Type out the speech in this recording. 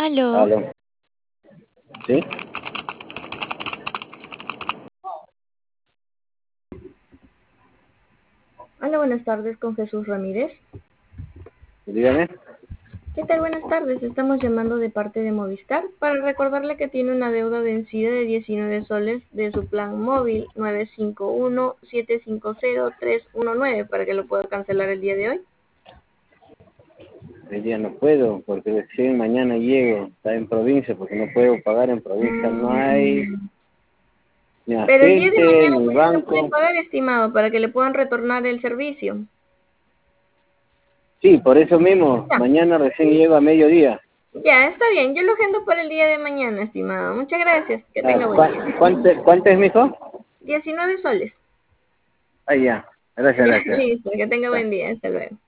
Aló, Aló. ¿Sí? Hola, buenas tardes con Jesús Ramírez. Dígame. ¿Qué tal? Buenas tardes. Estamos llamando de parte de Movistar para recordarle que tiene una deuda vencida de 19 soles de su plan móvil 951-750-319 para que lo pueda cancelar el día de hoy. Hoy día no puedo porque recién mañana llego. Está en provincia porque no puedo pagar en provincia. No hay ni Pero el día de agente, mañana ni también lo puede banco. pagar, estimado, para que le puedan retornar el servicio. Sí, por eso mismo. Ya, Mañana recién llego a mediodía. ya, está bien. Yo lo agendo para el día de mañana, estimado. Muchas gracias. Que Ah, tenga buen día. ¿cuánto es, mijo? 19 soles. Ah, ya. Gracias, Ya, gracias. listo. Que tenga Ya. buen día. Hasta luego.